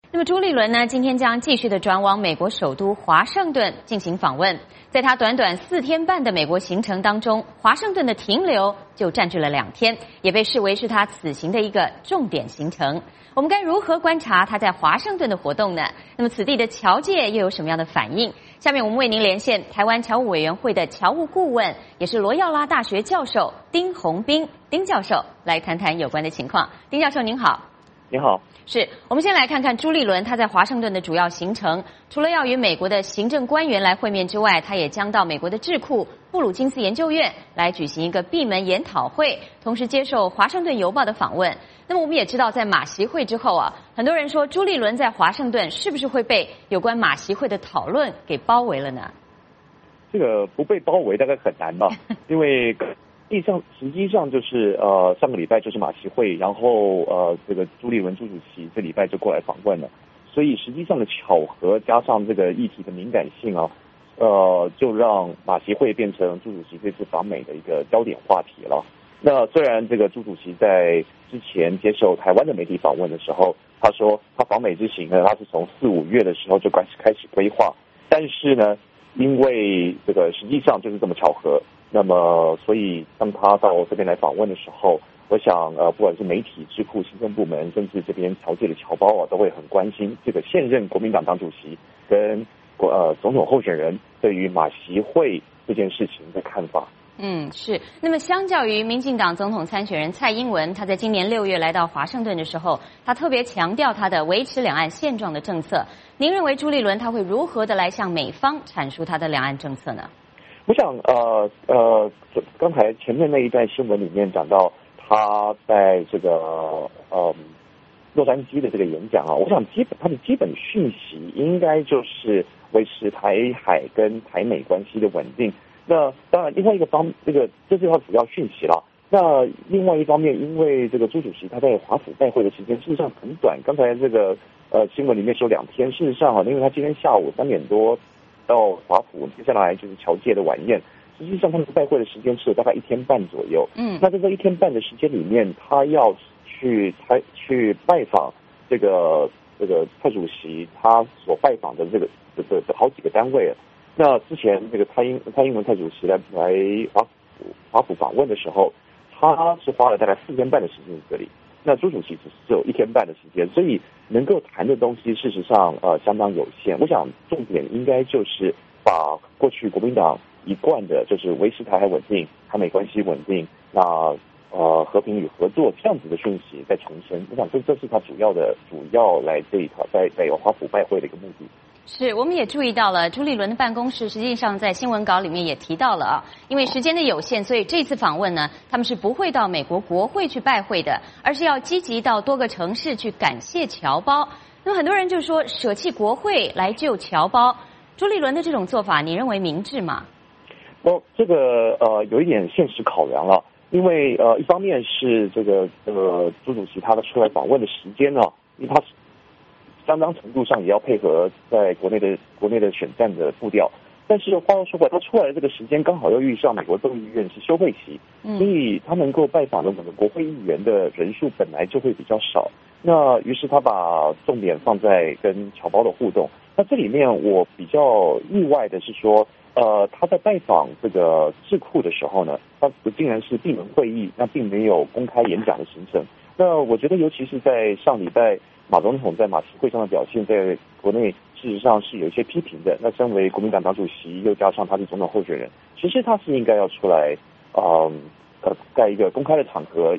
那么朱立伦呢，今天将继续的转往美国首都华盛顿进行访问。在他短短4天半的美国行程当中，华盛顿的停留就占据了2天，也被视为是他此行的一个重点行程。我们该如何观察他在华盛顿的活动呢？那么此地的侨界又有什么样的反应？下面我们为您连线台湾侨务委员会的侨务顾问，也是罗耀拉大学教授丁宏斌丁教授，来谈谈有关的情况。丁教授您好。 你好， 是我们先来看看朱立伦他在华盛顿的主要行程。除了要与美国的行政官员来会面之外，他也将到美国的智库布鲁金斯研究院来举行一个闭门研讨会，同时接受华盛顿邮报的访问。那么我们也知道，在马习会之后啊，很多人说朱立伦在华盛顿是不是会被有关马习会的讨论给包围了呢？ 这个不被包围大概很难吧，因为实际上就是上个礼拜就是马习会，然后这个朱立伦朱主席这礼拜就过来访问了，所以实际上的巧合加上这个议题的敏感性啊，就让马习会变成朱主席这次访美的一个焦点话题了。那虽然这个朱主席在之前接受台湾的媒体访问的时候，他说他访美之行呢，他是从4、5月的时候就开始规划，但是呢，因为这个实际上就是这么巧合。那么，所以当他到这边来访问的时候，我想不管是媒体、智库、行政部门，甚至这边侨界的侨胞啊，都会很关心这个现任国民党党主席跟总统候选人对于马习会这件事情的看法。 是。那么相较于民进党总统参选人蔡英文，他在今年6月来到华盛顿的时候，他特别强调他的维持两岸现状的政策。您认为朱立伦他会如何的来向美方阐述他的两岸政策呢？ 我想刚才前面那一段新闻里面讲到他在这个洛杉矶的这个演讲啊，我想他的基本讯息应该就是维持台海跟台美关系的稳定。那当然，另外一个这是他主要讯息了。那另外一方面，因为这个朱主席他在华府拜会的时间事实上很短，刚才这个新闻里面说2天，事实上因为他今天下午3点多到华府，接下来就是侨界的晚宴。实际上他们拜会的时间是大概1天半左右。那在这1天半的时间里面，他要去拜访这个蔡主席他所拜访的这个好几个单位。那之前这个蔡英文蔡主席来华府访问的时候，他是花了大概4天半的时间在这里。那朱主席只有1天半的时间，所以能够谈的东西事实上相当有限。我想重点应该就是把过去国民党一贯的就是维持台海稳定、台美关系稳定，那和平与合作这样子的讯息在重申。我想这是他主要来这一套在华府拜会的一个目的。 是，我们也注意到了朱立伦的办公室实际上在新闻稿里面也提到了啊，因为时间的有限，所以这次访问呢，他们是不会到美国国会去拜会的，而是要积极到多个城市去感谢侨胞。那么很多人就说舍弃国会来救侨胞，朱立伦的这种做法，你认为明智吗？ 这个有一点现实考量了，因为一方面是这个朱主席他的出来访问的时间呢，因为他相当程度上也要配合在国内的选战的步调，但是话又说回来，他出来的这个时间刚好又遇上美国众议院是休会期，所以他能够拜访的我们国会议员的人数本来就会比较少。那于是他把重点放在跟侨胞的互动。那这里面我比较意外的是说，他在拜访这个智库的时候呢，他竟然是闭门会议，那并没有公开演讲的行程。那我觉得尤其是在上礼拜马总统在马习会上的表现，在国内事实上是有一些批评的。那身为国民党党主席，又加上他是总统候选人，其实他是应该要出来，在一个公开的场合，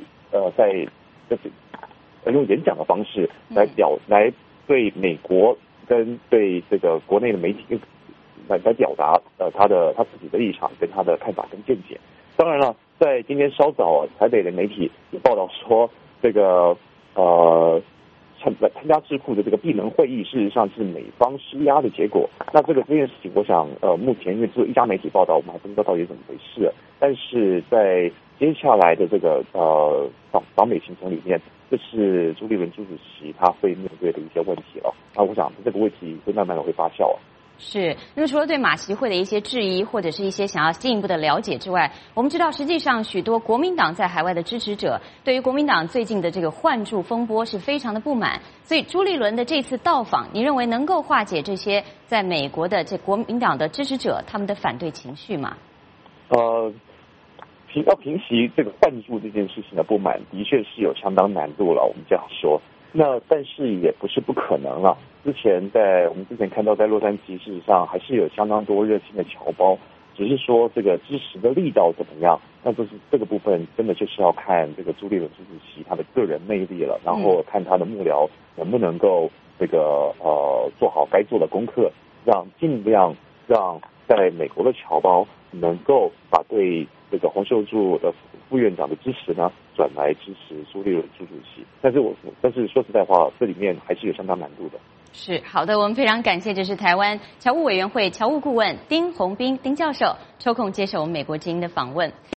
用演讲的方式来对美国跟对这个国内的媒体来表达他自己的立场跟他的看法跟见解。当然了，在今天稍早台北的媒体也报道说，这个参加智库的这个闭门会议，事实上是美方施压的结果。那这件事情，我想目前因为只有一家媒体报道，我们还不知道到底怎么回事。但是在接下来的这个访美行程里面，这是朱立伦朱主席他会面对的一些问题了。那我想这个问题会慢慢的会发酵啊。 是，那么除了对马习会的一些质疑，或者是一些想要进一步的了解之外，我们知道，实际上许多国民党在海外的支持者对于国民党最近的这个换柱风波是非常的不满。所以朱立伦的这次到访，你认为能够化解这些在美国的这国民党的支持者他们的反对情绪吗？ 要平息这个换柱这件事情的不满，的确是有相当难度了。我们这样说，那但是也不是不可能了。我们之前看到，在洛杉矶，事实上还是有相当多热心的侨胞，只是说这个支持的力道怎么样，那就是这个部分真的就是要看这个朱立伦主席他的个人魅力了，然后看他的幕僚能不能够做好该做的功课，尽量让在美国的侨胞能够把对这个洪秀柱的副院长的支持呢，转来支持朱立伦主席。但是说实在话，这里面还是有相当难度的。 是，好的，我们非常感谢，这是台湾侨务委员会侨务顾问丁宏斌丁教授抽空接受我们美国之音的访问。